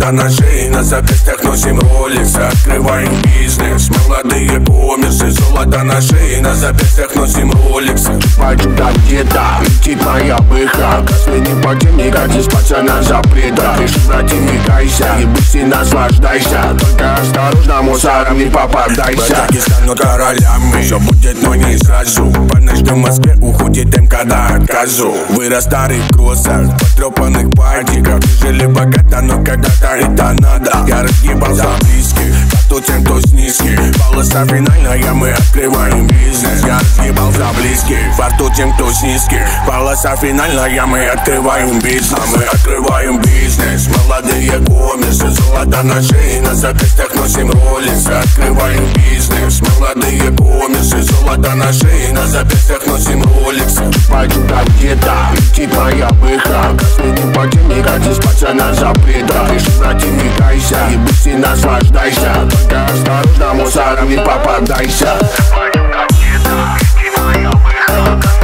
золото на шее, на запястьях носим роликсы. Открываем бизнес, молодые коммерсы. Золото на шее, на запястьях носим роликсы. Пойду до где-то, летит моя быха. Последний подземник, один пацана запрета. Пиши, брате, не кайся и быстро наслаждайся. Только осторожно, мусором не попадайся. Батаки станут королями, все будет, но не сразу. По ночной Москве уходит МК до отказу. Вырос в старых кроссах, потрепанных пальчиках. Жили богато, но когда-то это надо. Я разгибал за близких, кто тем, кто с низких. Полоса финальная, мы открываем бизнес. Я разгибал за близких, фарту тем, кто с низких. Полоса финальная, мы открываем бизнес. Мы открываем бизнес, молодые коммерсы. Золото на шее, на запястьях носим роликсы. Открываем бизнес, молодые коммерсы. Золото на шее, на запястьях носим роликсы. Пойду до где-то, летит моя быха. Последний подземник, один пацана запрета. Пиши, брате, не кайся и быстро наслаждайся. Только осторожно, мусором не попадайся. Пойду до где-то, летит моя быха.